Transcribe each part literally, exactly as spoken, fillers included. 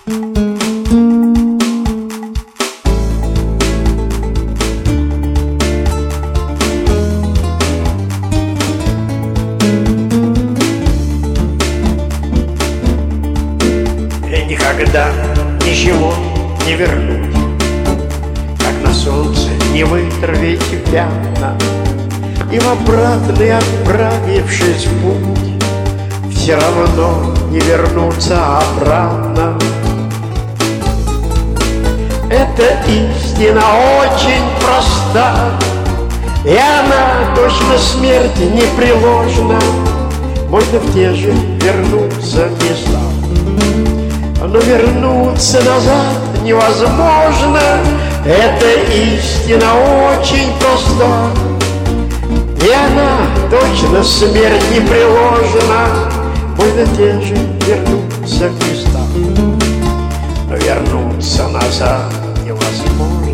Никогда ничего не вернуть, как на солнце не вытравить пятна, и в обратный, отправившись в путь, все равно не вернуться обратно. Эта истина очень проста, и она точно смерти непреложна. Можно в те же вернуться места, но вернуться назад невозможно. Эта истина очень проста, и она точно смерть непреложна. Можно те же вернуться в места, но вернуться назад невозможно.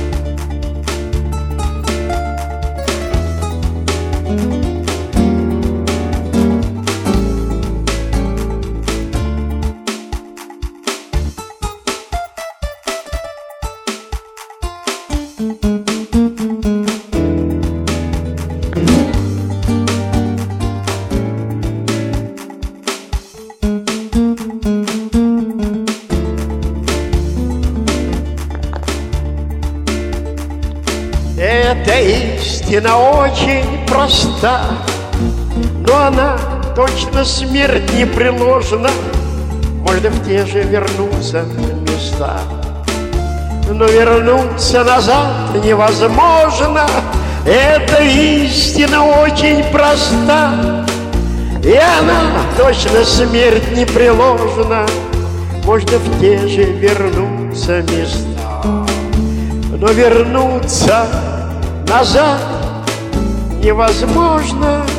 Эта истина очень проста, но она точно смерть непреложна. Можно в те же вернуться места, но вернуться назад невозможно. Эта истина очень проста, и она точно смерть непреложна. Можно в те же вернуться места, но вернуться назад невозможно.